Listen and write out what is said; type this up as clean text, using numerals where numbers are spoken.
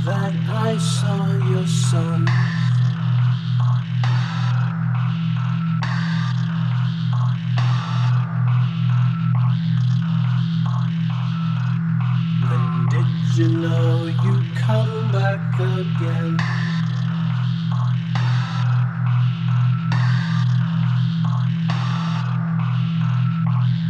that I saw your son. When did you know you'd come back again?